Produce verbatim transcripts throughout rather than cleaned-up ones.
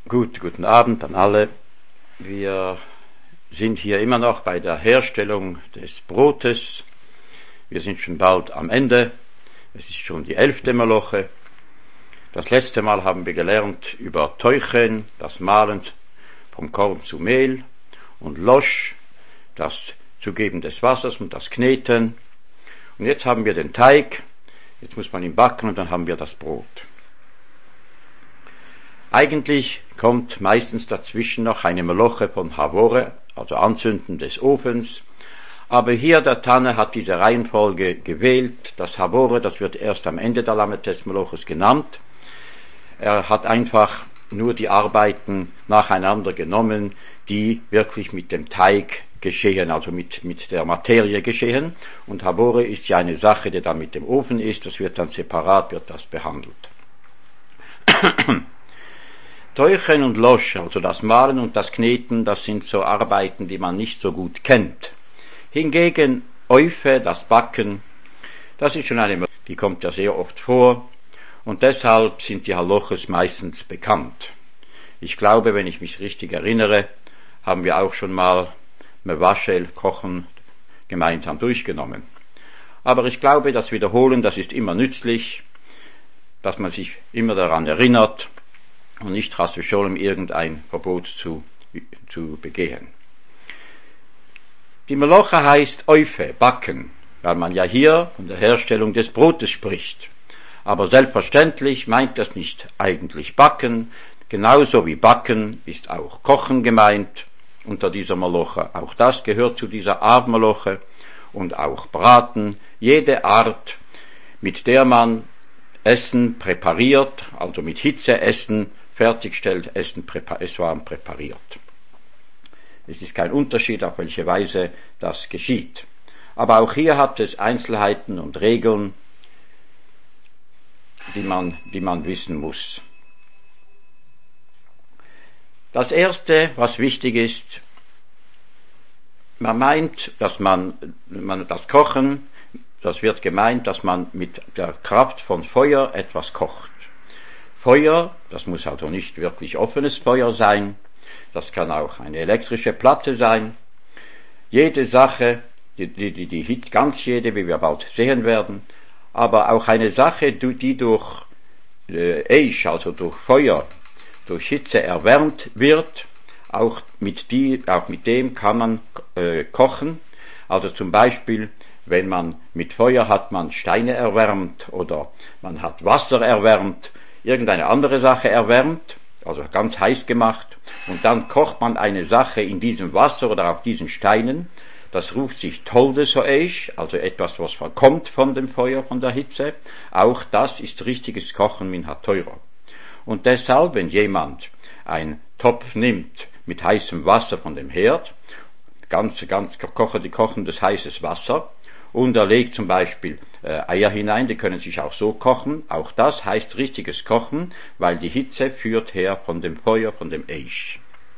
Gut, guten Abend an alle. Wir sind hier immer noch bei der Herstellung des Brotes. Wir sind schon bald am Ende. Es ist schon die elfte Meloche. Das letzte Mal haben wir gelernt über Teuchen, das Mahlen vom Korn zu Mehl, und Losch, das Zugeben des Wassers und das Kneten. Und jetzt haben wir den Teig. Jetzt muss man ihn backen und dann haben wir das Brot. Eigentlich kommt meistens dazwischen noch eine Meloche von Havore, also Anzünden des Ofens. Aber hier der Tanne hat diese Reihenfolge gewählt. Das Havore, das wird erst am Ende der Lametes Meloches genannt. Er hat einfach nur die Arbeiten nacheinander genommen, die wirklich mit dem Teig geschehen, also mit, mit der Materie geschehen. Und Havore ist ja eine Sache, die dann mit dem Ofen ist. Das wird dann separat, wird das behandelt. Teuchen und Losch, also das Mahlen und das Kneten, das sind so Arbeiten, die man nicht so gut kennt. Hingegen Eufe, das Backen, das ist schon eine, die kommt ja sehr oft vor, und deshalb sind die Haloches meistens bekannt. Ich glaube, wenn ich mich richtig erinnere, haben wir auch schon mal Mewaschel, Kochen, gemeinsam durchgenommen. Aber ich glaube, das Wiederholen, das ist immer nützlich, dass man sich immer daran erinnert, und nicht chas v'sholem irgendein Verbot zu, zu begehen. Die Meloche heißt Eufe, backen, weil man ja hier von der Herstellung des Brotes spricht. Aber selbstverständlich meint das nicht eigentlich backen, genauso wie backen ist auch kochen gemeint unter dieser Meloche. Auch das gehört zu dieser Art Meloche, und auch braten, jede Art, mit der man Essen präpariert, also mit Hitze Essen fertigstellt, Essen, es war präpariert. Es ist kein Unterschied, auf welche Weise das geschieht. Aber auch hier hat es Einzelheiten und Regeln, die man, die man wissen muss. Das erste, was wichtig ist, man meint, dass man, man das Kochen, das wird gemeint, dass man mit der Kraft von Feuer etwas kocht. Feuer, das muss also nicht wirklich offenes Feuer sein, das kann auch eine elektrische Platte sein. Jede Sache, die, die, die, die ganz jede, wie wir bald sehen werden, aber auch eine Sache, die durch äh, Eish, also durch Feuer, durch Hitze erwärmt wird, auch mit, die, auch mit dem kann man äh, kochen. Also zum Beispiel, wenn man mit Feuer hat man Steine erwärmt oder man hat Wasser erwärmt, irgendeine andere Sache erwärmt, also ganz heiß gemacht, und dann kocht man eine Sache in diesem Wasser oder auf diesen Steinen. Das ruft sich Toldesoeish, also etwas, was verkommt von dem Feuer, von der Hitze. Auch das ist richtiges Kochen min ha-teura. Und deshalb, wenn jemand einen Topf nimmt mit heißem Wasser von dem Herd, ganz, ganz kochen, kochendes heißes Wasser, und er legt zum Beispiel äh, Eier hinein, die können sich auch so kochen. Auch das heißt richtiges Kochen, weil die Hitze führt her von dem Feuer, von dem Eish.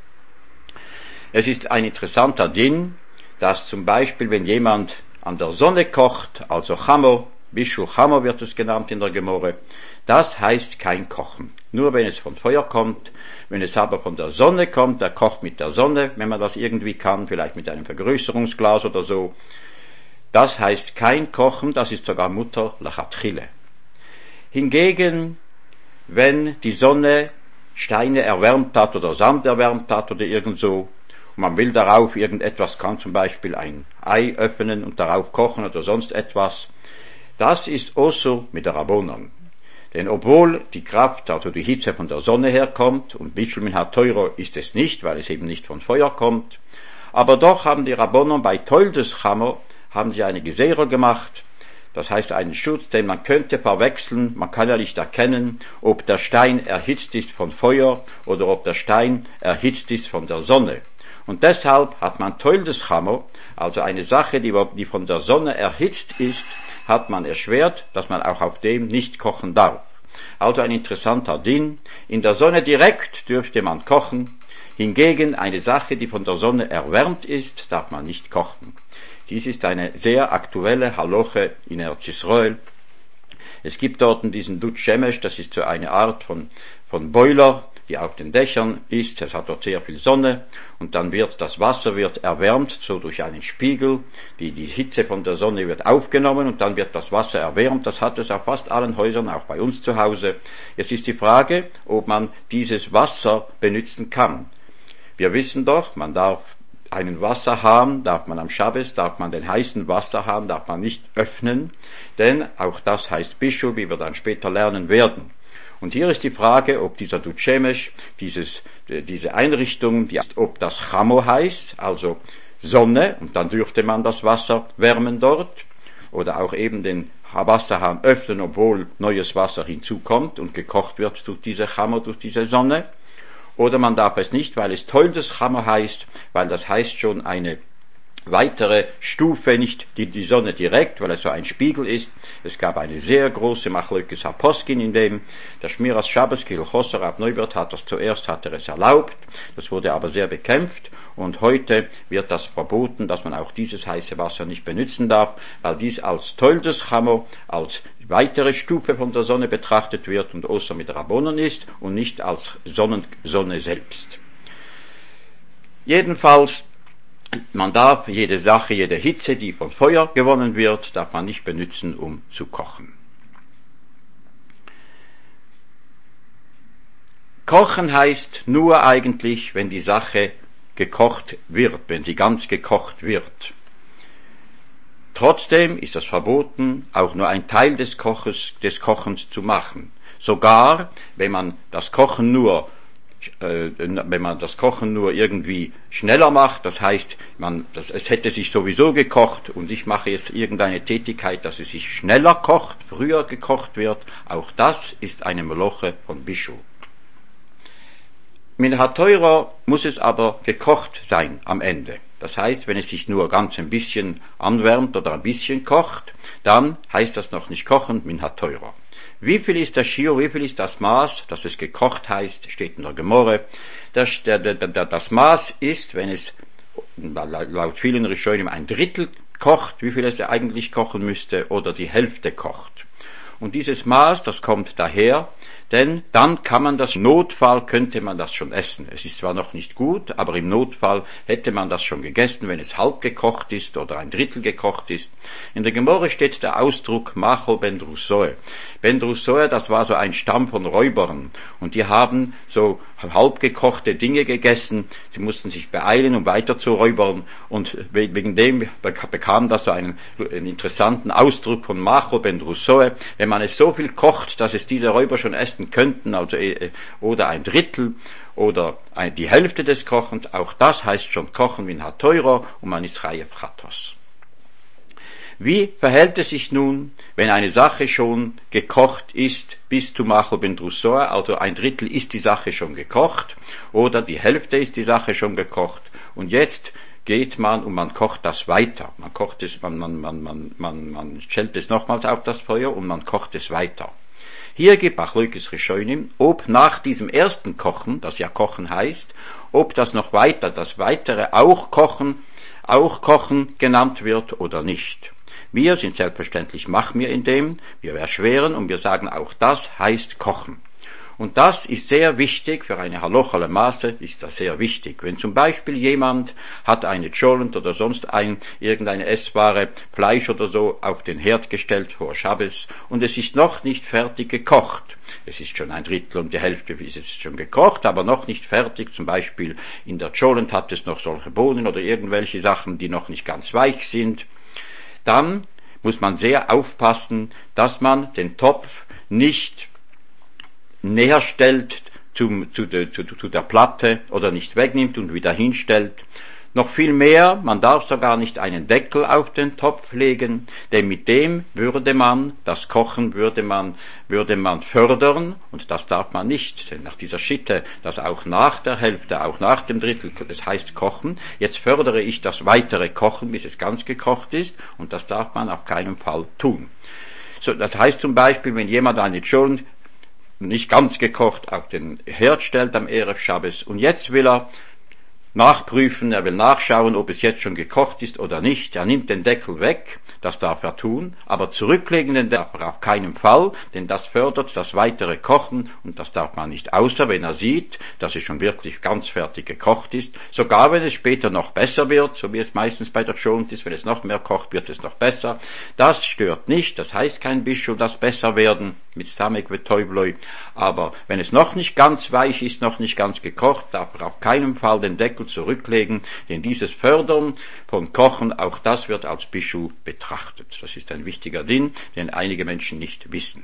Es ist ein interessanter Ding, dass zum Beispiel, wenn jemand an der Sonne kocht, also Chamo, Bishu Chamo wird es genannt in der Gemorre, das heißt kein Kochen. Nur wenn es von Feuer kommt. Wenn es aber von der Sonne kommt, er kocht mit der Sonne, wenn man das irgendwie kann, vielleicht mit einem Vergrößerungsglas oder so. Das heißt kein Kochen, das ist sogar Mutter Lachatchile. Hingegen, wenn die Sonne Steine erwärmt hat oder Sand erwärmt hat oder irgend so, und man will darauf irgendetwas, kann zum Beispiel ein Ei öffnen und darauf kochen oder sonst etwas, das ist Osur mit der Rabbonon. Denn obwohl die Kraft, also die Hitze von der Sonne herkommt, und Bichel min ha-teuro ist es nicht, weil es eben nicht von Feuer kommt, aber doch haben die Rabbonon bei Toldes Chamo haben sie eine Geserer gemacht, das heißt einen Schutz, den man könnte verwechseln, man kann ja nicht erkennen, ob der Stein erhitzt ist von Feuer oder ob der Stein erhitzt ist von der Sonne. Und deshalb hat man Toldes Chamo, also eine Sache, die, die von der Sonne erhitzt ist, hat man erschwert, dass man auch auf dem nicht kochen darf. Also ein interessanter Ding. In der Sonne direkt dürfte man kochen, hingegen eine Sache, die von der Sonne erwärmt ist, darf man nicht kochen. Dies ist eine sehr aktuelle Haloche in Eretz Yisrael. Es gibt dort diesen Dut Shemesh, das ist so eine Art von, von Boiler, die auf den Dächern ist. Es hat dort sehr viel Sonne und dann wird das Wasser wird erwärmt, so durch einen Spiegel. Die, die Hitze von der Sonne wird aufgenommen und dann wird das Wasser erwärmt. Das hat es auf fast allen Häusern, auch bei uns zu Hause. Jetzt ist die Frage, ob man dieses Wasser benutzen kann. Wir wissen doch, man darf einen Wasserhahn, darf man am Schabbes, darf man den heißen Wasserhahn, darf man nicht öffnen, denn auch das heißt Bischof, wie wir dann später lernen werden. Und hier ist die Frage, ob dieser Dutschemesch, dieses, diese Einrichtung, die, ob das Chamo heißt, also Sonne, und dann dürfte man das Wasser wärmen dort, oder auch eben den Wasserhahn öffnen, obwohl neues Wasser hinzukommt und gekocht wird durch diese Chamo, durch diese Sonne. Oder man darf es nicht, weil es Toldes Chamo heißt, weil das heißt schon eine weitere Stufe, nicht die, die Sonne direkt, weil es so ein Spiegel ist. Es gab eine sehr große Machlokes Haposkin, in dem der Shmiras Shabbos Kil Chosser ab Neubert hat das zuerst, hat er es erlaubt, das wurde aber sehr bekämpft und heute wird das verboten, dass man auch dieses heiße Wasser nicht benutzen darf, weil dies als Toldes Chamo, als weitere Stufe von der Sonne betrachtet wird und außer mit Rabbonen ist und nicht als Sonnen, Sonne selbst. Jedenfalls, man darf jede Sache, jede Hitze, die von Feuer gewonnen wird, darf man nicht benutzen, um zu kochen. Kochen heißt nur eigentlich, wenn die Sache gekocht wird, wenn sie ganz gekocht wird. Trotzdem ist es verboten, auch nur ein Teil des, Koches, des Kochens zu machen. Sogar, wenn man das Kochen nur wenn man das Kochen nur irgendwie schneller macht, das heißt, man, das, es hätte sich sowieso gekocht und ich mache jetzt irgendeine Tätigkeit, dass es sich schneller kocht, früher gekocht wird, auch das ist eine Meloche von Bischof. Min HaTorah muss es aber gekocht sein am Ende. Das heißt, wenn es sich nur ganz ein bisschen anwärmt oder ein bisschen kocht, dann heißt das noch nicht kochen, Min HaTorah. Wie viel ist das Shiur, wie viel ist das Maß, dass es gekocht heißt, steht in der Gemorre. Das, der, der, der, das Maß ist, wenn es laut vielen Rishonim ein Drittel kocht, wie viel es eigentlich kochen müsste, oder die Hälfte kocht. Und dieses Maß, das kommt daher, denn dann kann man das, im Notfall könnte man das schon essen. Es ist zwar noch nicht gut, aber im Notfall hätte man das schon gegessen, wenn es halb gekocht ist oder ein Drittel gekocht ist. In der Gemorre steht der Ausdruck Machol ben Drussoe. Ben Drussoe, das war so ein Stamm von Räubern und die haben so halb gekochte Dinge gegessen. Sie mussten sich beeilen, um weiter zu räubern und wegen dem bekam das so einen, einen interessanten Ausdruck von Machol ben Drussoe. Wenn man es so viel kocht, dass es diese Räuber schon essen könnten, also oder ein Drittel oder die Hälfte des Kochens, auch das heißt schon Kochen Min HaTorah und man ist Chayev Chatos. Wie verhält es sich nun, wenn eine Sache schon gekocht ist bis zu Machol ben Drussoe, also ein Drittel ist die Sache schon gekocht oder die Hälfte ist die Sache schon gekocht und jetzt geht man und man kocht das weiter. Man kocht es, man, man, man, man, man, man stellt es nochmals auf das Feuer und man kocht es weiter. Hier gibt Machlokes Rishonim, ob nach diesem ersten Kochen, das ja Kochen heißt, ob das noch weiter, das weitere auch Kochen, auch Kochen genannt wird oder nicht. Wir sind selbstverständlich Machmir in dem, wir erschweren und wir sagen auch das heißt Kochen. Und das ist sehr wichtig, für eine Halochale Maße ist das sehr wichtig. Wenn zum Beispiel jemand hat eine Cholent oder sonst ein, irgendeine essbare Fleisch oder so auf den Herd gestellt vor Schabbes und es ist noch nicht fertig gekocht. Es ist schon ein Drittel und die Hälfte ist es schon gekocht, aber noch nicht fertig. Zum Beispiel in der Cholent hat es noch solche Bohnen oder irgendwelche Sachen, die noch nicht ganz weich sind. Dann muss man sehr aufpassen, dass man den Topf nicht näher stellt zum, zu, de, zu, zu der Platte oder nicht wegnimmt und wieder hinstellt. Noch viel mehr, man darf sogar nicht einen Deckel auf den Topf legen, denn mit dem würde man, das Kochen würde man, würde man fördern und das darf man nicht, denn nach dieser Schitte, dass auch nach der Hälfte, auch nach dem Drittel, das heißt Kochen, jetzt fördere ich das weitere Kochen, bis es ganz gekocht ist und das darf man auf keinen Fall tun. So, das heißt zum Beispiel, wenn jemand eine Cholent nicht ganz gekocht auf den Herd stellt am Erev Shabbos und jetzt will er nachprüfen, er will nachschauen, ob es jetzt schon gekocht ist oder nicht. Er nimmt den Deckel weg, das darf er tun, aber zurücklegen den darf er auf keinen Fall, denn das fördert das weitere Kochen und das darf man nicht, außer wenn er sieht, dass es schon wirklich ganz fertig gekocht ist, sogar wenn es später noch besser wird, so wie es meistens bei der Schont ist, wenn es noch mehr kocht, wird es noch besser. Das stört nicht, das heißt kein Bischel, das besser werden mit Samek Betäubloi, aber wenn es noch nicht ganz weich ist, noch nicht ganz gekocht, darf er auf keinen Fall den Deckel zurücklegen, denn dieses Fördern von Kochen, auch das wird als Bischel betrachtet. Das ist ein wichtiger Ding, den einige Menschen nicht wissen.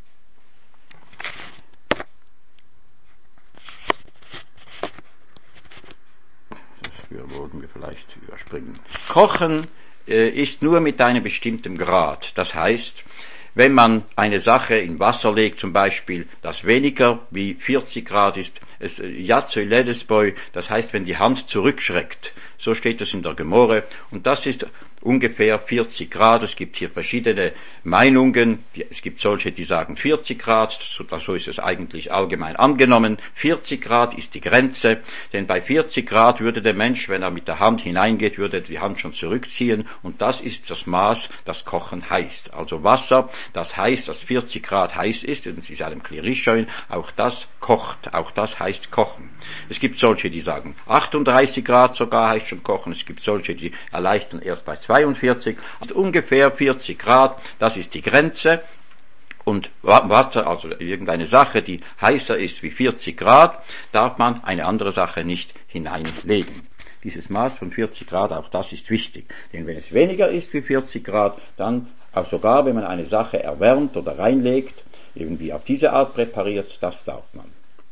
Das würden wir vielleicht überspringen. Kochen äh, ist nur mit einem bestimmten Grad. Das heißt, wenn man eine Sache in Wasser legt, zum Beispiel, das weniger wie vierzig Grad ist, es Yatzoi Ledesboy, das heißt, wenn die Hand zurückschreckt, so steht es in der Gemorre, und das ist ungefähr vierzig Grad. Es gibt hier verschiedene Meinungen. Es gibt solche, die sagen vierzig Grad, so ist es eigentlich allgemein angenommen. vierzig Grad ist die Grenze, denn bei vierzig Grad würde der Mensch, wenn er mit der Hand hineingeht, würde die Hand schon zurückziehen, und das ist das Maß, das Kochen heißt. Also Wasser, das heißt, dass vierzig Grad heiß ist, und es ist einem Klirischön, auch das kocht, auch das heißt kochen. Es gibt solche, die sagen achtunddreißig Grad sogar heißt schon kochen. Es gibt solche, die erleichtern erst bei zweiundvierzig, also ungefähr vierzig Grad, das ist die Grenze. Und Wasser, also irgendeine Sache, die heißer ist wie vierzig Grad, darf man eine andere Sache nicht hineinlegen. Dieses Maß von vierzig Grad, auch das ist wichtig. Denn wenn es weniger ist wie vierzig Grad, dann, auch sogar wenn man eine Sache erwärmt oder reinlegt, irgendwie auf diese Art präpariert, das darf man.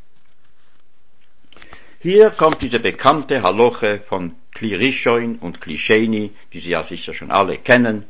Hier kommt diese bekannte Haloche von Klirischoin und Klisheni, die Sie ja sicher schon alle kennen.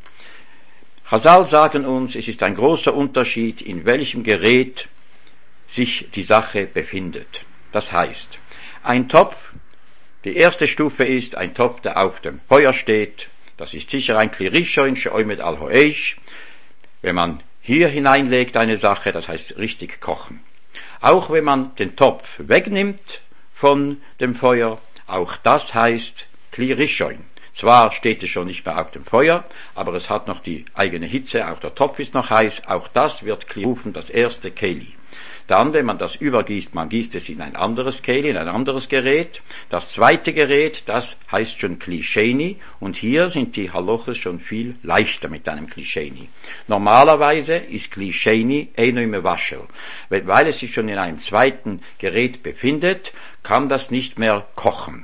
Chazal sagen uns, es ist ein großer Unterschied, in welchem Gerät sich die Sache befindet. Das heißt, ein Topf, die erste Stufe ist ein Topf, der auf dem Feuer steht. Das ist sicher ein Klirischoin, she'omed al ho'eish. Wenn man hier hineinlegt eine Sache, das heißt richtig kochen. Auch wenn man den Topf wegnimmt von dem Feuer, auch das heißt Klirischoin. Zwar steht es schon nicht mehr auf dem Feuer, aber es hat noch die eigene Hitze, auch der Topf ist noch heiß, auch das wird rufen, das erste Keli. Dann, wenn man das übergießt, man gießt es in ein anderes Keli, in ein anderes Gerät. Das zweite Gerät, das heißt schon Klisheni, und hier sind die Haloches schon viel leichter mit einem Klisheni. Normalerweise ist Klisheni Einoi Mewaschel. Weil es sich schon in einem zweiten Gerät befindet, kann das nicht mehr kochen.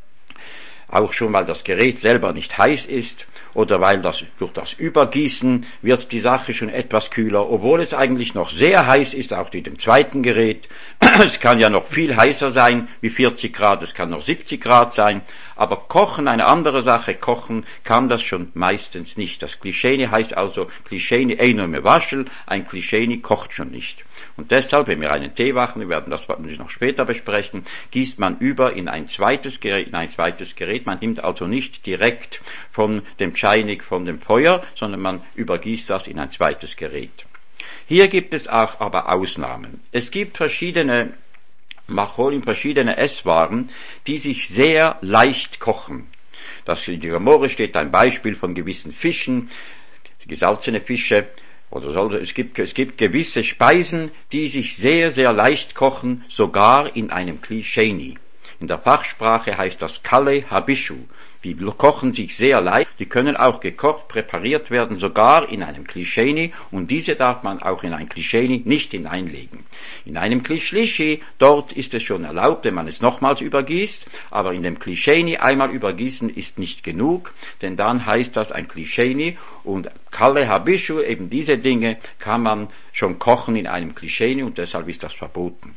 Auch schon, weil das Gerät selber nicht heiß ist, oder weil das, durch das Übergießen wird die Sache schon etwas kühler, obwohl es eigentlich noch sehr heiß ist, auch in dem zweiten Gerät. Es kann ja noch viel heißer sein wie vierzig Grad, es kann noch siebzig Grad sein, aber kochen, eine andere Sache, kochen kann das schon meistens nicht. Das Klisheni heißt also Klisheni Einoi Mewaschel, ein Klisheni kocht schon nicht. Und deshalb, wenn wir einen Tee machen, wir werden das noch später besprechen, gießt man über in ein zweites Gerät, in ein zweites Gerät. Man nimmt also nicht direkt von dem Chainik, von dem Feuer, sondern man übergießt das in ein zweites Gerät. Hier gibt es auch aber Ausnahmen. Es gibt verschiedene Macholim, verschiedene Esswaren, die sich sehr leicht kochen. Das in der Gemorre steht ein Beispiel von gewissen Fischen, gesalzene Fische, oder soll, es gibt, es gibt gewisse Speisen, die sich sehr, sehr leicht kochen, sogar in einem Klisheni. In der Fachsprache heißt das Kale Habishu. Die kochen sich sehr leicht, die können auch gekocht, präpariert werden, sogar in einem Klisheni, und diese darf man auch in ein Klisheni nicht hineinlegen. In einem Klishlishi, dort ist es schon erlaubt, wenn man es nochmals übergießt, aber in dem Klisheni einmal übergießen ist nicht genug, denn dann heißt das ein Klisheni, und Kale Habishu, eben diese Dinge, kann man schon kochen in einem Klisheni, und deshalb ist das verboten.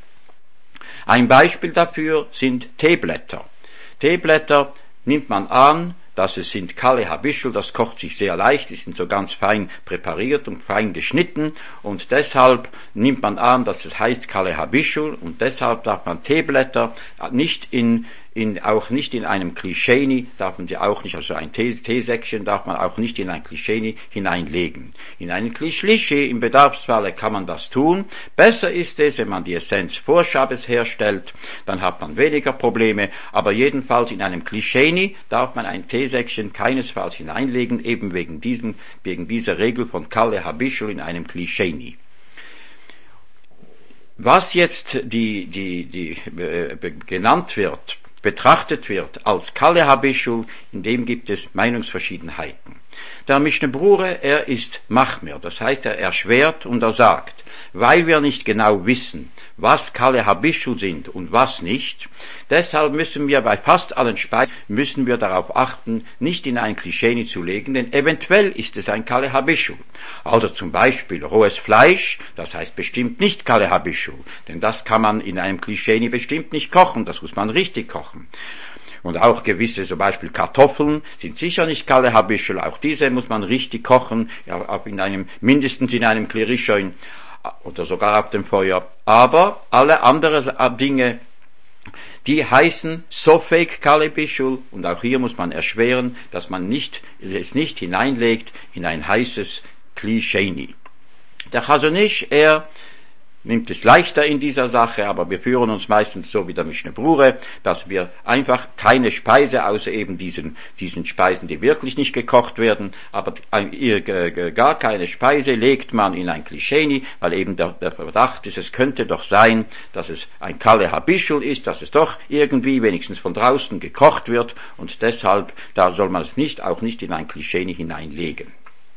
Ein Beispiel dafür sind Teeblätter. Teeblätter nimmt man an, dass es sind Kale Habischel, das kocht sich sehr leicht, die sind so ganz fein präpariert und fein geschnitten, und deshalb nimmt man an, dass es heißt Kale Habischel, und deshalb darf man Teeblätter nicht in in, auch nicht in einem Klischeni, darf man sie auch nicht, also ein Tee, Teesäckchen darf man auch nicht in ein Klischeni hineinlegen. In einen Klischli im Bedarfsfalle kann man das tun. Besser ist es, wenn man die Essenz vor Schabbes herstellt, dann hat man weniger Probleme, aber jedenfalls in einem Klischeni darf man ein Teesäckchen keinesfalls hineinlegen, eben wegen diesem, wegen dieser Regel von Kalle Habishul in einem Klischeni. Was jetzt die, die, die äh, genannt wird, betrachtet wird als Kalle Habishul, in dem gibt es Meinungsverschiedenheiten. Der Mishnah Brure, er ist Machmer, das heißt, er erschwert und er sagt, weil wir nicht genau wissen, was Kalle Habishul sind und was nicht, deshalb müssen wir bei fast allen Speisen, müssen wir darauf achten, nicht in ein Klischeni zu legen, denn eventuell ist es ein Kalle Habishul. Also zum Beispiel rohes Fleisch, das heißt bestimmt nicht Kalle Habishul, denn das kann man in einem Klischeni bestimmt nicht kochen, das muss man richtig kochen. Und auch gewisse, zum Beispiel Kartoffeln, sind sicher nicht Kalle Habishul, auch diese muss man richtig kochen, ja, in einem, mindestens in einem Klirischon oder sogar auf dem Feuer. Aber alle anderen Dinge, die heißen Sofek Kalle Habishul, und auch hier muss man erschweren, dass man nicht, es nicht hineinlegt in ein heißes Klischeni. Der Chazon Ish, er nimmt es leichter in dieser Sache, aber wir führen uns meistens so wie der Mishnah Brure, dass wir einfach keine Speise, außer eben diesen, diesen Speisen, die wirklich nicht gekocht werden, aber gar keine Speise legt man in ein Klischeni, weil eben der, der Verdacht ist, es könnte doch sein, dass es ein Kalle Habishul ist, dass es doch irgendwie wenigstens von draußen gekocht wird, und deshalb, da soll man es nicht, auch nicht in ein Klischeni hineinlegen.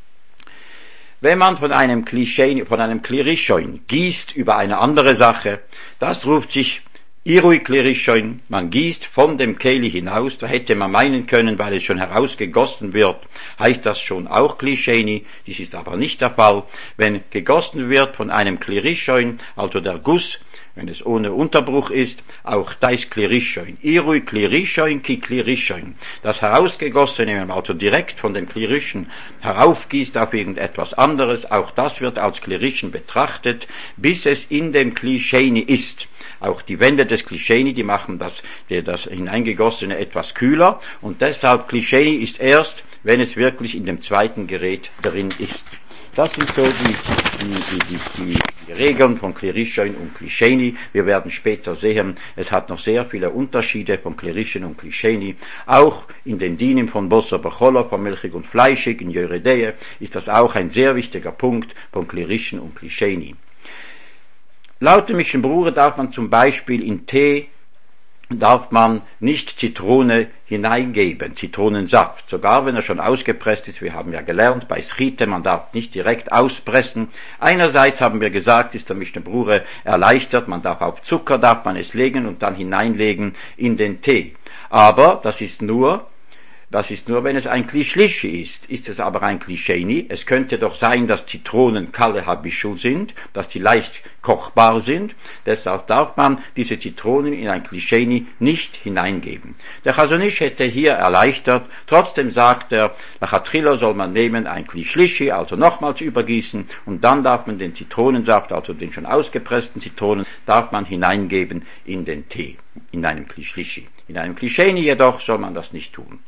Wenn man von einem Klischee, von einem Klirischon gießt über eine andere Sache, das ruft sich Irui Klirischon, man gießt von dem Keli hinaus, da hätte man meinen können, weil es schon herausgegossen wird, heißt das schon auch Klischeni, dies ist aber nicht der Fall. Wenn gegossen wird von einem Klirischon, also der Guss, wenn es ohne Unterbruch ist, auch das Klirischon. Irui Klirischon ki Klirischon. Das Herausgegossene, wenn man also direkt von dem Klirischen heraufgießt auf irgendetwas anderes, auch das wird als Klirischen betrachtet, bis es in dem Klischeni ist. Auch die Wände des Klischeni, die machen das, das hineingegossene etwas kühler, und deshalb Klischeni ist erst, wenn es wirklich in dem zweiten Gerät drin ist. Das sind so die, die, die, die, die Regeln von Klirischon und Klischeni. Wir werden später sehen, es hat noch sehr viele Unterschiede von Klirischen und Klischeni. Auch in den Dinim von Bosser Becholo, von Milchig und Fleischig, in Jöredeye, ist das auch ein sehr wichtiger Punkt von Klirischen und Klischeni. Laut dem Mishnah Brure darf man zum Beispiel in Tee darf man nicht Zitrone hineingeben, Zitronensaft, sogar wenn er schon ausgepresst ist. Wir haben ja gelernt, bei Schite, man darf nicht direkt auspressen. Einerseits haben wir gesagt, ist der Mishnah Brure erleichtert, man darf auf Zucker, darf man es legen und dann hineinlegen in den Tee. Aber das ist nur, das ist nur, wenn es ein Klischli ist. Ist es aber ein Klischeni, es könnte doch sein, dass Zitronen Kalle Habishul sind, dass die leicht kochbar sind, deshalb darf man diese Zitronen in ein Klischeni nicht hineingeben. Der Chazon Ish hätte hier erleichtert, trotzdem sagt er, Lachatchila soll man nehmen ein Klischli, also nochmals übergießen, und dann darf man den Zitronensaft, also den schon ausgepressten Zitronen, darf man hineingeben in den Tee, in einem Klischli. In einem Klischeni jedoch soll man das nicht tun.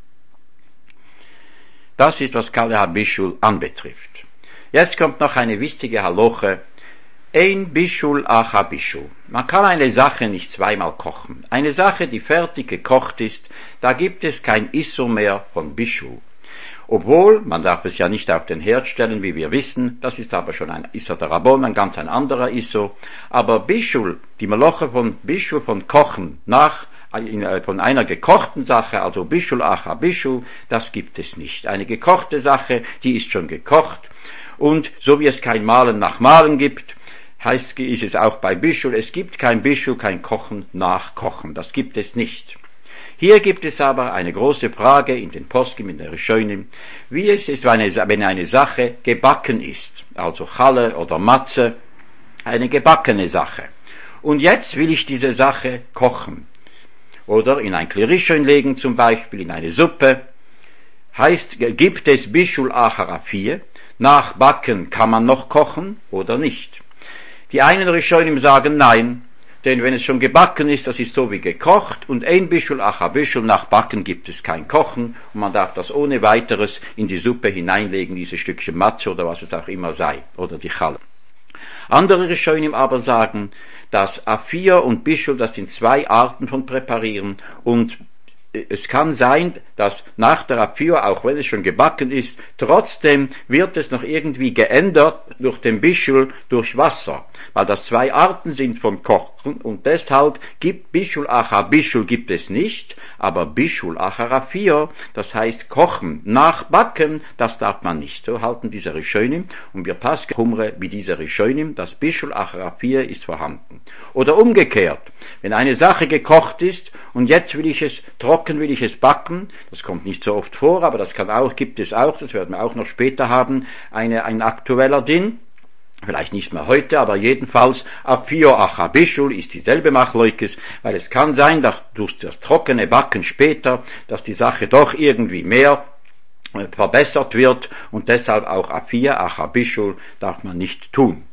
Das ist, was Kalle Habishul anbetrifft. Jetzt kommt noch eine wichtige Haloche. Ein Bishul ach Habishul. Man kann eine Sache nicht zweimal kochen. Eine Sache, die fertig gekocht ist, da gibt es kein Issur mehr von Bishul. Obwohl, man darf es ja nicht auf den Herd stellen, wie wir wissen, das ist aber schon ein Issur der Rabbon, ein ganz ein anderer Issur. Aber Bishul, die Meloche von Bishul, von Kochen, nach von einer gekochten Sache, also Bishul acha Bishul, das gibt es nicht. Eine gekochte Sache, die ist schon gekocht, und so wie es kein Mahlen nach Mahlen gibt, heißt ist es auch bei Bishul, es gibt kein Bishul, kein Kochen nach Kochen, das gibt es nicht. Hier gibt es aber eine große Frage in den Poskim, in der Rishonim, wie es ist, wenn eine, wenn eine Sache gebacken ist, also Challe oder Matze, eine gebackene Sache. Und jetzt will ich diese Sache kochen. Oder in ein Klirischon legen zum Beispiel, in eine Suppe. Heißt, gibt es Bishul Acharafie? Nach Backen kann man noch kochen oder nicht? Die einen Rishonim sagen nein, denn wenn es schon gebacken ist, das ist so wie gekocht, und ein Bischel, ach ein Bischel, nach Backen gibt es kein Kochen, und man darf das ohne weiteres in die Suppe hineinlegen, dieses Stückchen Matze oder was es auch immer sei, oder die Challe. Andere Rishonim aber sagen, dass Afia und Bischel, das sind zwei Arten von Präparieren, und es kann sein, dass nach der Afia, auch wenn es schon gebacken ist, trotzdem wird es noch irgendwie geändert durch den Bischel, durch Wasser, weil das zwei Arten sind von Kochen, und deshalb gibt Bischul Achar Bischul gibt es nicht, aber Bischul Achar Afia, das heißt Kochen nach Backen, das darf man nicht. So halten diese Rishonim, und wir passen Humre wie diese Rishonim, das Bischul Achar Afia ist vorhanden. Oder umgekehrt, wenn eine Sache gekocht ist und jetzt will ich es trocken, will ich es backen, das kommt nicht so oft vor, aber das kann auch, gibt es auch, das werden wir auch noch später haben, eine, ein aktueller Ding, vielleicht nicht mehr heute, aber jedenfalls Afio Acha Bischul ist dieselbe Machleukes, weil es kann sein, dass durch das trockene Backen später, dass die Sache doch irgendwie mehr verbessert wird, und deshalb auch Afia Acha Bischul darf man nicht tun.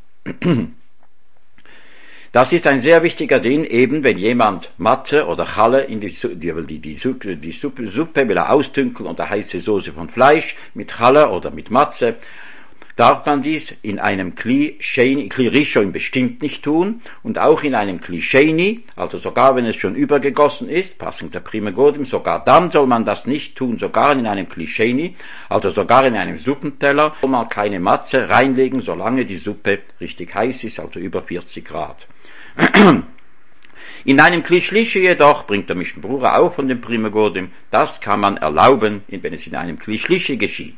Das ist ein sehr wichtiger Ding, eben wenn jemand Matze oder Challe in die, die, die, die, Suppe, die Suppe, Suppe will er austünkeln unter heiße Soße von Fleisch mit Challe oder mit Matze, darf man dies in einem Kli Sheni, Kli Rishon bestimmt nicht tun, und auch in einem Kli Sheni, also sogar wenn es schon übergegossen ist, passend der Prima Godim, sogar dann soll man das nicht tun, sogar in einem Kli Sheni, also sogar in einem Suppenteller, soll man keine Matze reinlegen, solange die Suppe richtig heiß ist, also über vierzig Grad. In einem Kli Shlishi jedoch, bringt der Mishnah Berurah auch von dem Prima Godim, das kann man erlauben, wenn es in einem Kli Shlishi geschieht.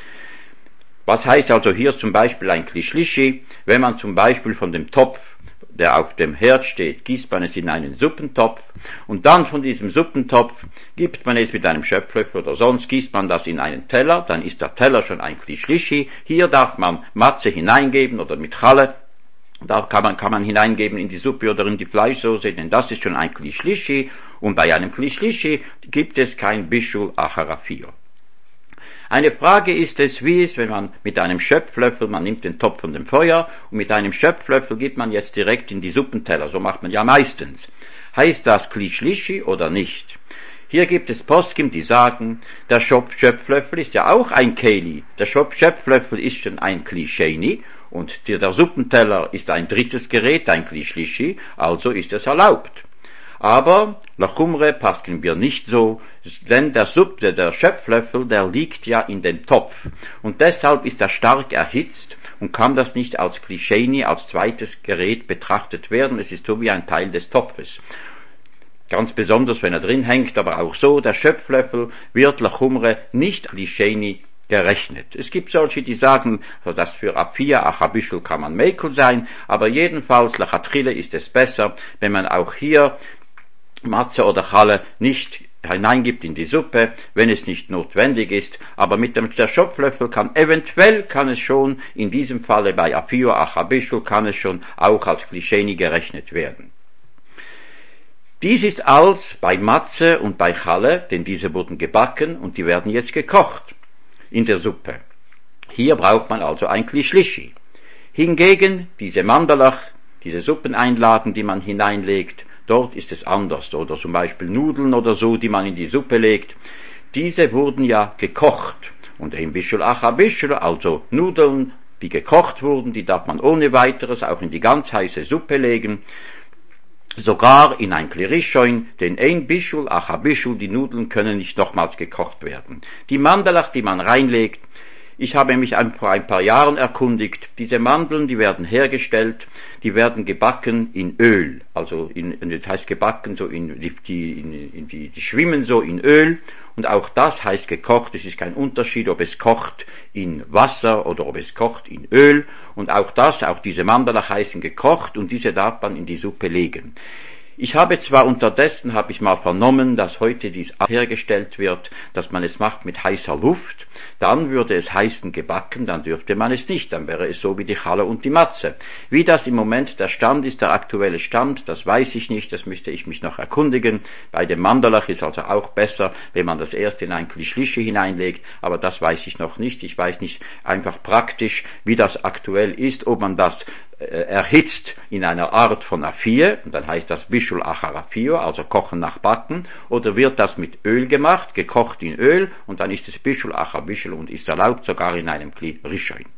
Was heißt also hier zum Beispiel ein Kli Shlishi? Wenn man zum Beispiel von dem Topf, der auf dem Herd steht, gießt man es in einen Suppentopf, und dann von diesem Suppentopf gibt man es mit einem Schöpflöffel oder sonst, gießt man das in einen Teller, dann ist der Teller schon ein Kli Shlishi. Hier darf man Matze hineingeben oder mit Challe, da kann man, kann man hineingeben in die Suppe oder in die Fleischsoße, denn das ist schon ein Kli Shlishi, und bei einem Kli Shlishi gibt es kein Bischul Achar Afia. Eine Frage ist es, wie es, wenn man mit einem Schöpflöffel, man nimmt den Topf von dem Feuer, und mit einem Schöpflöffel gibt man jetzt direkt in die Suppenteller, so macht man ja meistens. Heißt das Kli Shlishi oder nicht? Hier gibt es Poskim, die sagen, der Schöpflöffel ist ja auch ein Keli, der Schöpflöffel ist schon ein Kli Sheni, und der Suppenteller ist ein drittes Gerät, ein Kli Shlishi, also ist es erlaubt. Aber Lachumre passen wir nicht so, denn der Suppe, der Schöpflöffel, der liegt ja in dem Topf, und deshalb ist er stark erhitzt und kann das nicht als Kli Sheni, als zweites Gerät betrachtet werden. Es ist so wie ein Teil des Topfes. Ganz besonders, wenn er drin hängt, aber auch so, der Schöpflöffel wird Lachumre nicht Kli Sheni gerechnet. Es gibt solche, die sagen, dass für Afia, Acha Bischul kann man Mekel sein, aber jedenfalls, Lachatchile ist es besser, wenn man auch hier Matze oder Challe nicht hineingibt in die Suppe, wenn es nicht notwendig ist, aber mit dem der Schöpflöffel kann, eventuell kann es schon, in diesem Falle bei Afia, Acha Bischul kann es schon auch als Kli Sheni gerechnet werden. Dies ist als bei Matze und bei Challe, denn diese wurden gebacken und die werden jetzt gekocht in der Suppe. Hier braucht man also ein Kli Shlishi. Hingegen diese Mandalach, diese Suppeneinlagen, die man hineinlegt, dort ist es anders, oder zum Beispiel Nudeln oder so, die man in die Suppe legt, diese wurden ja gekocht, und ein Bischul Acha Bischul, also Nudeln, die gekocht wurden, die darf man ohne weiteres auch in die ganz heiße Suppe legen, sogar in ein Kli Rishon, denn ein Bischul Acha Bischul, die Nudeln können nicht nochmals gekocht werden. Die Mandalach, die man reinlegt, ich habe mich vor ein paar Jahren erkundigt, diese Mandeln, die werden hergestellt, die werden gebacken in Öl, also in, das heißt gebacken, so in die, die, in, in die, die schwimmen so in Öl, und auch das heißt gekocht. Es ist kein Unterschied, ob es kocht in Wasser oder ob es kocht in Öl, und auch das, auch diese Mandalach heißen gekocht, und diese darf man in die Suppe legen. Ich habe zwar unterdessen, habe ich mal vernommen, dass heute dies hergestellt wird, dass man es macht mit heißer Luft, dann würde es heißen gebacken, dann dürfte man es nicht, dann wäre es so wie die Challe und die Matze. Wie das im Moment der Stand ist, der aktuelle Stand, das weiß ich nicht, das müsste ich mich noch erkundigen. Bei dem Mandalach ist also auch besser, wenn man das erst in ein Kli Shlishi hineinlegt, aber das weiß ich noch nicht. Ich weiß nicht einfach praktisch, wie das aktuell ist, ob man das erhitzt in einer Art von Afir, und dann heißt das Bishul Achar Afir, also Kochen nach Backen, oder wird das mit Öl gemacht, gekocht in Öl, und dann ist es Bishul Achar Bishul und ist erlaubt sogar in einem Kli Rishon.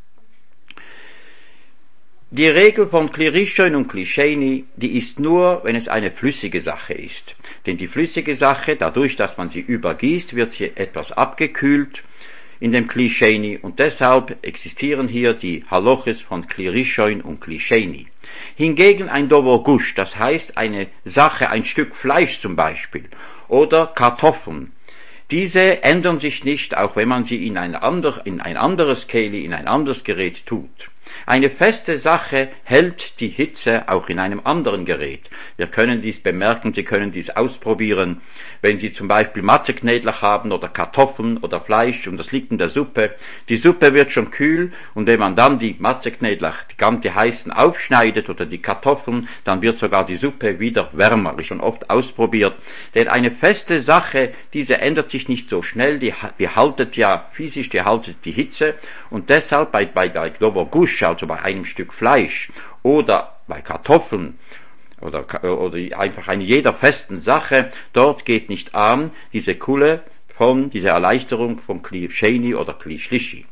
Die Regel von Kli Rishon und Kli Sheni, die ist nur, wenn es eine flüssige Sache ist. Denn die flüssige Sache, dadurch, dass man sie übergießt, wird sie etwas abgekühlt in dem Kli Sheni, und deshalb existieren hier die Haloches von Kli Rishon und Kli Sheni. Hingegen ein Dover Gush, das heißt eine Sache, ein Stück Fleisch zum Beispiel, oder Kartoffeln, diese ändern sich nicht, auch wenn man sie in ein, ander, in ein anderes Keli, in ein anderes Gerät tut. Eine feste Sache hält die Hitze auch in einem anderen Gerät. Wir können dies bemerken, Sie können dies ausprobieren, wenn Sie zum Beispiel Matzeknädlach haben oder Kartoffeln oder Fleisch und das liegt in der Suppe. Die Suppe wird schon kühl und wenn man dann die Matzeknädlach, die ganze heißen aufschneidet oder die Kartoffeln, dann wird sogar die Suppe wieder wärmer. Ich schon oft ausprobiert. Denn eine feste Sache, diese ändert sich nicht so schnell, die, die haltet ja physisch, die haltet die Hitze und deshalb bei, bei, bei Dover Gush, also bei einem Stück Fleisch oder bei Kartoffeln oder, oder einfach eine jeder festen Sache, dort geht nicht an diese Kule von, diese Erleichterung von Kli Sheni oder Kli Shlishi.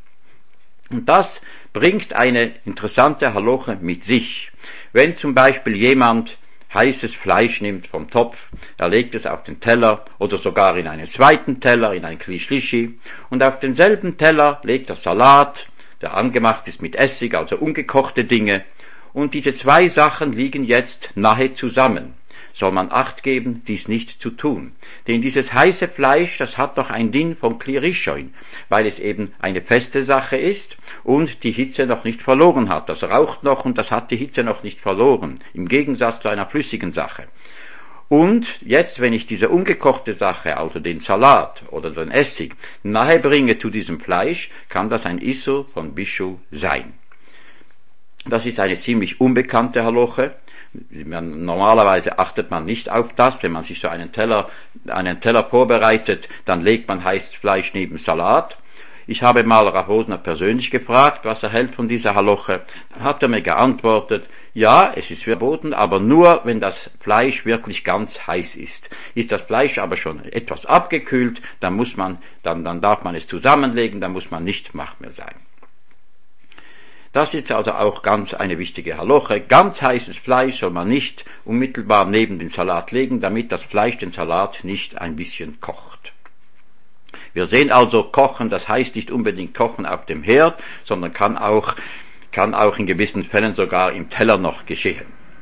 Und das bringt eine interessante Haloche mit sich. Wenn zum Beispiel jemand heißes Fleisch nimmt vom Topf, er legt es auf den Teller oder sogar in einen zweiten Teller, in ein Kli Shlishi, und auf denselben Teller legt er Salat, der angemacht ist mit Essig, also ungekochte Dinge, und diese zwei Sachen liegen jetzt nahe zusammen. Soll man Acht geben, dies nicht zu tun. Denn dieses heiße Fleisch, das hat doch ein Din von Kli Rishon, weil es eben eine feste Sache ist und die Hitze noch nicht verloren hat. Das raucht noch und das hat die Hitze noch nicht verloren, im Gegensatz zu einer flüssigen Sache. Und jetzt, wenn ich diese ungekochte Sache, also den Salat oder den Essig, nahe bringe zu diesem Fleisch, kann das ein Issur von Bishul sein. Das ist eine ziemlich unbekannte Haloche. Normalerweise achtet man nicht auf das, wenn man sich so einen Teller, einen Teller vorbereitet, dann legt man heißes Fleisch neben Salat. Ich habe mal Rav Wosner persönlich gefragt, was er hält von dieser Haloche. Dann hat er mir geantwortet, ja, es ist verboten, aber nur, wenn das Fleisch wirklich ganz heiß ist. Ist das Fleisch aber schon etwas abgekühlt, dann muss man, dann, dann darf man es zusammenlegen, dann muss man nicht Machmer sein. Das ist also auch ganz eine wichtige Haloche. Ganz heißes Fleisch soll man nicht unmittelbar neben den Salat legen, damit das Fleisch den Salat nicht ein bisschen kocht. Wir sehen also, kochen, das heißt nicht unbedingt kochen auf dem Herd, sondern kann auch, kann auch in gewissen Fällen sogar im Teller noch geschehen.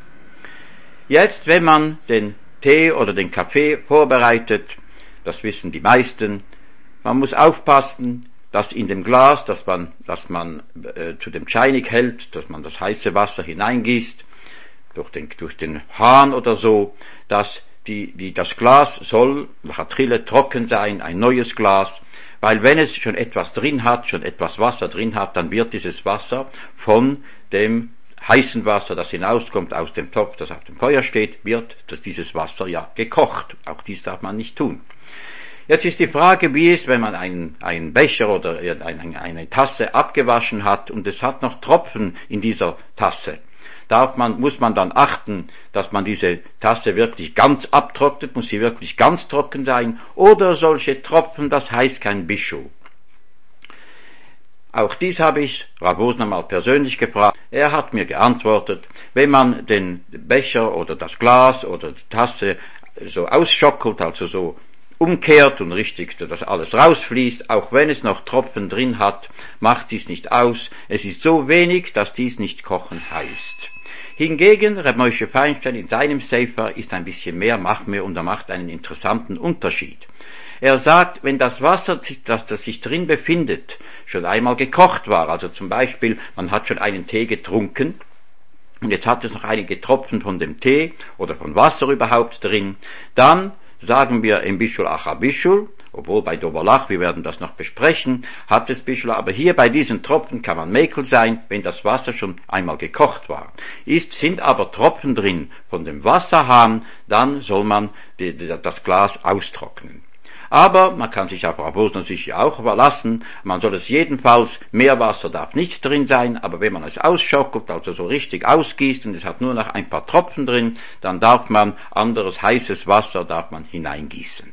Jetzt, wenn man den Tee oder den Kaffee vorbereitet, das wissen die meisten, man muss aufpassen, dass in dem Glas, das man, das man äh, zu dem Chainik hält, dass man das heiße Wasser hineingießt, durch den, durch den Hahn oder so, dass die, die, das Glas soll, Trille, trocken sein, ein neues Glas, weil wenn es schon etwas drin hat, schon etwas Wasser drin hat, dann wird dieses Wasser von dem heißen Wasser, das hinauskommt aus dem Topf, das auf dem Feuer steht, wird dass dieses Wasser ja gekocht. Auch dies darf man nicht tun. Jetzt ist die Frage, wie ist, wenn man einen, einen Becher oder eine, eine Tasse abgewaschen hat und es hat noch Tropfen in dieser Tasse. Darf man, muss man dann achten, dass man diese Tasse wirklich ganz abtrocknet, muss sie wirklich ganz trocken sein, oder solche Tropfen, das heißt kein Bishul. Auch dies habe ich Rav Wosner mal persönlich gefragt. Er hat mir geantwortet, wenn man den Becher oder das Glas oder die Tasse so ausschockelt, also so umkehrt und richtig, dass alles rausfließt, auch wenn es noch Tropfen drin hat, macht dies nicht aus. Es ist so wenig, dass dies nicht kochen heißt. Hingegen, Reb Moshe Feinstein in seinem Sefer ist ein bisschen mehr Machmer und er macht einen interessanten Unterschied. Er sagt, wenn das Wasser, das, das sich drin befindet, schon einmal gekocht war, also zum Beispiel, man hat schon einen Tee getrunken, und jetzt hat es noch einige Tropfen von dem Tee oder von Wasser überhaupt drin, dann sagen wir im Bishul Achar Bishul, obwohl bei Dovalach, wir werden das noch besprechen, hat es Bishul, aber hier bei diesen Tropfen kann man Mekel sein, wenn das Wasser schon einmal gekocht war. Ist, sind aber Tropfen drin von dem Wasserhahn, dann soll man die, die, das Glas austrocknen. Aber man kann sich auf Rav Wosner sicher auch verlassen. Man soll es jedenfalls, Meerwasser darf nicht drin sein, aber wenn man es ausschockelt, also so richtig ausgießt und es hat nur noch ein paar Tropfen drin, dann darf man anderes heißes Wasser darf man hineingießen.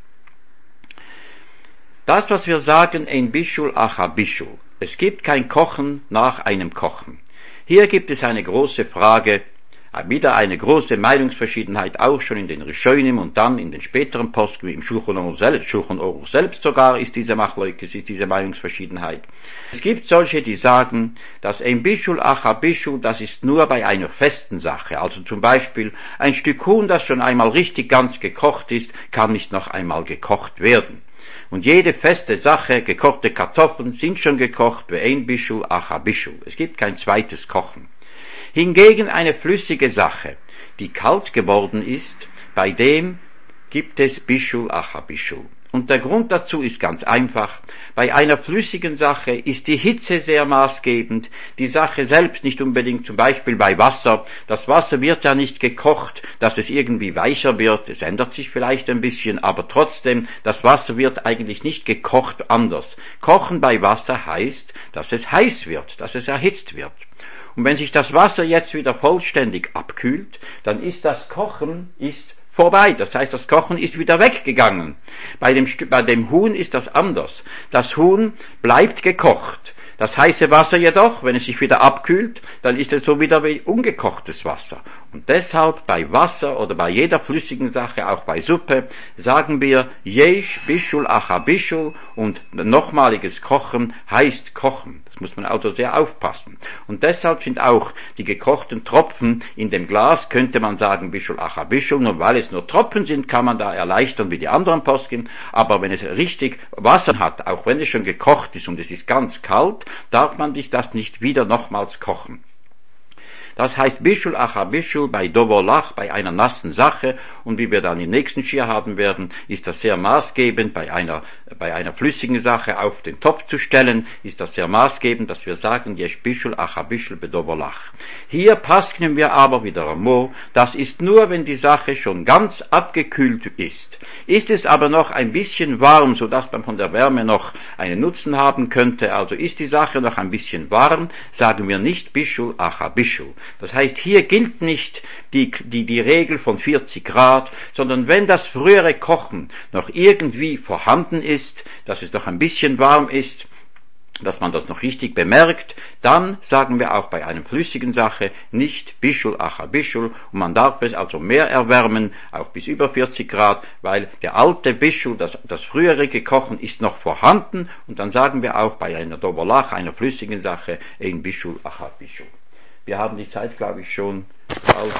Das, was wir sagen, ein Bishul acha Bishul. Es gibt kein Kochen nach einem Kochen. Hier gibt es eine große Frage, wieder eine große Meinungsverschiedenheit, auch schon in den Rishonim und dann in den späteren Posken, wie im Shulchan Aruch selbst, Shulchan Aruch selbst sogar ist diese Machleukes, ist diese Meinungsverschiedenheit. Es gibt solche, die sagen, dass ein Bishul acha Bishul, das ist nur bei einer festen Sache. Also zum Beispiel ein Stück Huhn, das schon einmal richtig ganz gekocht ist, kann nicht noch einmal gekocht werden. Und jede feste Sache, gekochte Kartoffeln sind schon gekocht, wie ein Bishul acha Bishul. Es gibt kein zweites Kochen. Hingegen eine flüssige Sache, die kalt geworden ist, bei dem gibt es Bishul acha Bishul. Und der Grund dazu ist ganz einfach. Bei einer flüssigen Sache ist die Hitze sehr maßgebend, die Sache selbst nicht unbedingt, zum Beispiel bei Wasser. Das Wasser wird ja nicht gekocht, dass es irgendwie weicher wird, es ändert sich vielleicht ein bisschen, aber trotzdem, das Wasser wird eigentlich nicht gekocht anders. Kochen bei Wasser heißt, dass es heiß wird, dass es erhitzt wird. Und wenn sich das Wasser jetzt wieder vollständig abkühlt, dann ist das Kochen ist vorbei. Das heißt, das Kochen ist wieder weggegangen. Bei dem, bei dem Huhn ist das anders. Das Huhn bleibt gekocht. Das heiße Wasser jedoch, wenn es sich wieder abkühlt, dann ist es so wieder wie ungekochtes Wasser. Und deshalb bei Wasser oder bei jeder flüssigen Sache, auch bei Suppe, sagen wir Yesh Bishul acha Bishul, und nochmaliges Kochen heißt Kochen. Das muss man also sehr aufpassen. Und deshalb sind auch die gekochten Tropfen in dem Glas, könnte man sagen Bishul acha Bishul, nur weil es nur Tropfen sind, kann man da erleichtern wie die anderen Poskim, aber wenn es richtig Wasser hat, auch wenn es schon gekocht ist und es ist ganz kalt, darf man sich das nicht wieder nochmals kochen. Das heißt Bishul acha Bishul bei Dovolach, bei einer nassen Sache, und wie wir dann im nächsten Schir haben werden, ist das sehr maßgebend, bei einer, bei einer flüssigen Sache auf den Topf zu stellen, ist das sehr maßgebend, dass wir sagen, Yesh Bishul acha Bishul bei Dovolach. Hier passen wir aber wieder Mo, das ist nur, wenn die Sache schon ganz abgekühlt ist. Ist es aber noch ein bisschen warm, so dass man von der Wärme noch einen Nutzen haben könnte, also ist die Sache noch ein bisschen warm, sagen wir nicht Bishul acha Bishul. Das heißt, hier gilt nicht die, die, die Regel von vierzig Grad, sondern wenn das frühere Kochen noch irgendwie vorhanden ist, dass es noch ein bisschen warm ist, dass man das noch richtig bemerkt, dann sagen wir auch bei einer flüssigen Sache nicht Bishul acha Bishul, und man darf es also mehr erwärmen, auch bis über vierzig Grad, weil der alte Bishul, das, das frühere Gekochen ist noch vorhanden, und dann sagen wir auch bei einer Dovolach, einer flüssigen Sache, ein Bishul acha Bishul. Wir haben die Zeit, glaube ich, schon aus.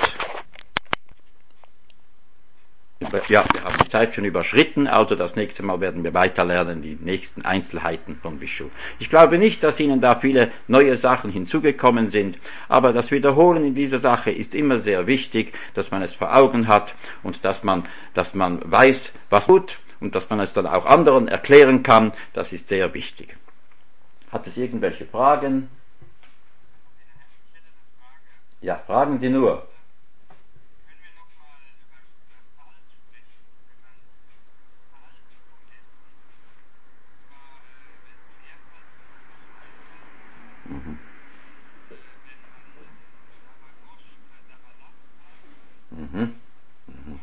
Ja, wir haben die Zeit schon überschritten, also das nächste Mal werden wir weiter lernen, die nächsten Einzelheiten von Bishul. Ich glaube nicht, dass Ihnen da viele neue Sachen hinzugekommen sind, aber das Wiederholen in dieser Sache ist immer sehr wichtig, dass man es vor Augen hat und dass man, dass man weiß, was tut, und dass man es dann auch anderen erklären kann, das ist sehr wichtig. Hat es irgendwelche Fragen? Ja, fragen Sie nur. Mhm. Mhm. Mhm.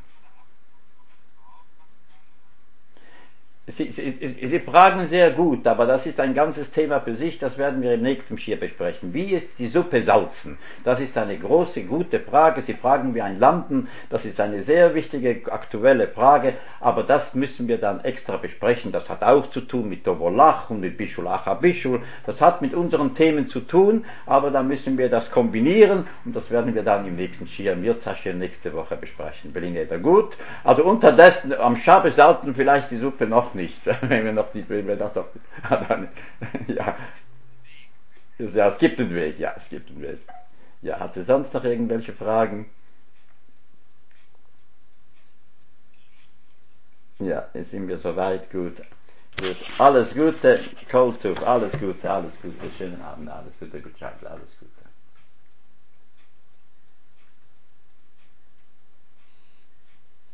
Sie, Sie, Sie fragen sehr gut, aber das ist ein ganzes Thema für sich, das werden wir im nächsten Schir besprechen. Wie ist die Suppe salzen? Das ist eine große, gute Frage. Sie fragen wie ein Landen, das ist eine sehr wichtige, aktuelle Frage, aber das müssen wir dann extra besprechen. Das hat auch zu tun mit Dovolach und mit Bishul acha Bishul. Das hat mit unseren Themen zu tun, aber da müssen wir das kombinieren, und das werden wir dann im nächsten Schir, im Wirtschaftsschir nächste Woche besprechen. Belinge da gut. Also unterdessen, am Schabbat salzen vielleicht die Suppe noch nicht, wenn wir noch nicht, wenn wir das noch, ja, ja, es gibt einen Weg, ja, es gibt einen Weg. Ja, hat sie sonst noch irgendwelche Fragen? Ja, jetzt sind wir soweit, gut. Gut. Alles Gute, Koltuf, alles Gute, alles Gute, schönen Abend, alles Gute, gut, alles Gute.